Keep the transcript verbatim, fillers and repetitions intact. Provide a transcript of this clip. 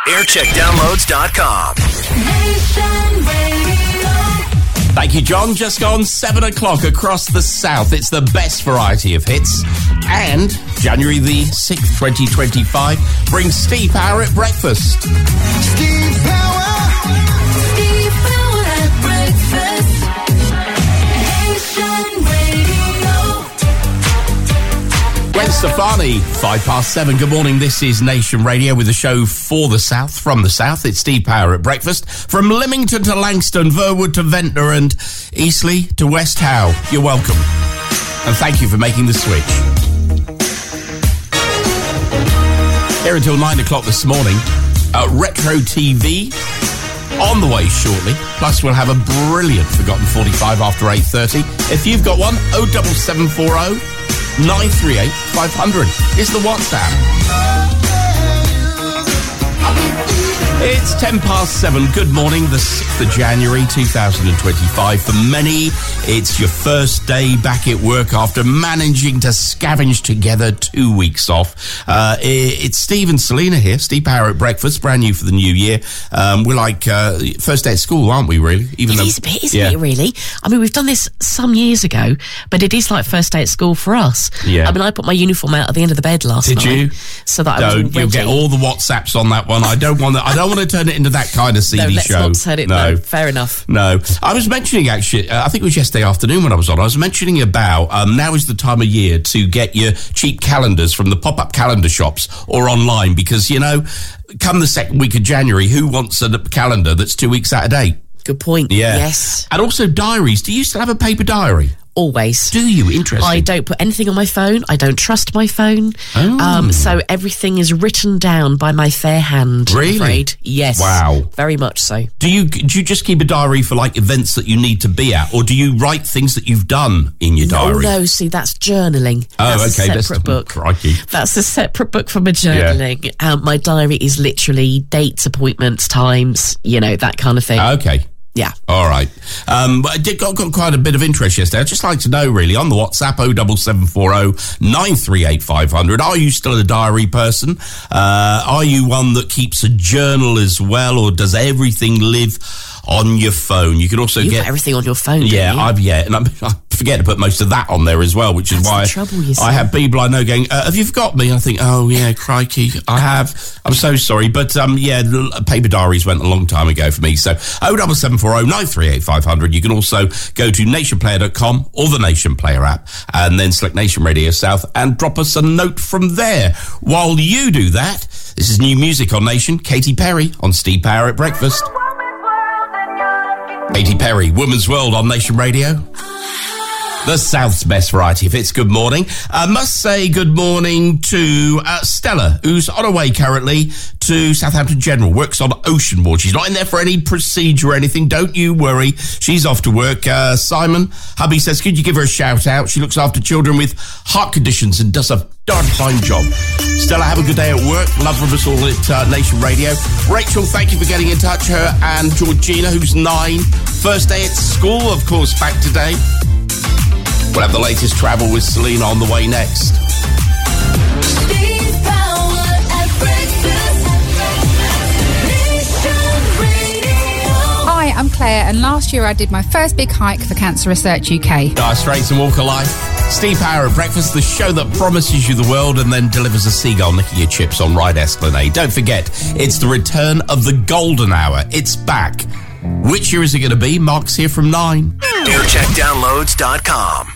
aircheck downloads dot com. Thank you, John. Just gone seven o'clock across the south. It's the best variety of hits. And January the sixth, twenty twenty-five brings Steve Power at breakfast. Steve Power. Steve Power at breakfast. Nation Radio. Gwen Stefani, five past seven. Good morning. This is Nation Radio with a show for the South, from the South. It's Steve Power at breakfast. From Lymington to Langston, Verwood to Ventnor and Eastleigh to West Howe. You're welcome. And thank you for making the switch. Here until nine o'clock this morning. Uh, Retro T V on the way shortly. Plus we'll have a brilliant Forgotten forty-five after eight thirty. If you've got one, oh seven seven four oh nine three eight five hundred is the WhatsApp. It's ten past seven. Good morning, the sixth of January two thousand twenty-five. For many, it's your first day back at work after managing to scavenge together two weeks off. Uh, it's Steve and Selena here. Steve Power at breakfast, brand new for the new year. Um, we're like uh, first day at school, aren't we, really? Even it though, is a bit, isn't yeah. it, really? I mean, we've done this some years ago, but it is like first day at school for us. Yeah. I mean, I put my uniform out at the end of the bed last Did night. Did you? So that I was all Don't. You'll ready. get all the WhatsApps on that one. I don't want to, I don't want to turn it into that kind of C V no, let's show. not turn it. No. no, fair enough. No. I was mentioning, actually, uh, I think it was yesterday afternoon when I was on, I was mentioning about um, now is the time of year to get your cheap calendars from the pop-up calendar shops or online because, you know, come the second week of January, who wants a calendar that's two weeks out of date? Good point. Yeah. Yes. And also diaries. Do you still have a paper diary? Always. Do you? Interesting. I don't put anything on my phone. I don't trust my phone. Oh. Um, so everything is written down by my fair hand. Really? I'm afraid. Yes. Wow. Very much so. Do you do you just keep a diary for like events that you need to be at, or do you write things that you've done in your diary? No, no. See, that's journaling. Oh, that's okay. a separate that's book. Crikey. That's a separate book from a journaling. Yeah. Um, my diary is literally dates, appointments, times, you know, that kind of thing. Okay. Yeah. All right. Um, but I did got, got quite a bit of interest yesterday. I'd just like to know, really, on the WhatsApp, oh seven seven four oh nine three eight five hundred. Are you still a diary person? Uh, are you one that keeps a journal as well, or does everything live on your phone? You can also you get put everything on your phone. Yeah, don't you? I've yeah, and I'm, I forget to put most of that on there as well, which That's is why the trouble, you see. I have people I know going, uh, "Have you forgot me?" I think, "Oh yeah, crikey, I have." I'm so sorry, but um, yeah, the paper diaries went a long time ago for me. So oh seven seven four oh nine three eight five hundred. You can also go to nation player dot com or the Nation Player app, and then select Nation Radio South and drop us a note from there. While you do that, this is new music on Nation. Katy Perry on Steve Power at breakfast. Katy Perry, Woman's World on Nation Radio. The South's best variety of hits. Good morning. I must say good morning to uh, Stella, who's on her way currently to Southampton General, works on Ocean Ward. She's not in there for any procedure or anything. Don't you worry. She's off to work. Uh, Simon, hubby says, could you give her a shout out? She looks after children with heart conditions and does a darn fine job. Stella, have a good day at work. Love from us all at uh, Nation Radio. Rachel, thank you for getting in touch. Her and Georgina, who's nine. First day at school, of course, back today. We'll have the latest travel with Selena on the way next. Steve Power at breakfast. Nation Radio. Hi, I'm Claire, and last year I did my first big hike for Cancer Research U K. Dire Straits and Walk of Life. Steve Power at breakfast, the show that promises you the world and then delivers a seagull nicking your chips on Ride Esplanade. Don't forget, it's the return of the golden hour. It's back. Which year is it going to be? Mark's here from nine. aircheck downloads dot com.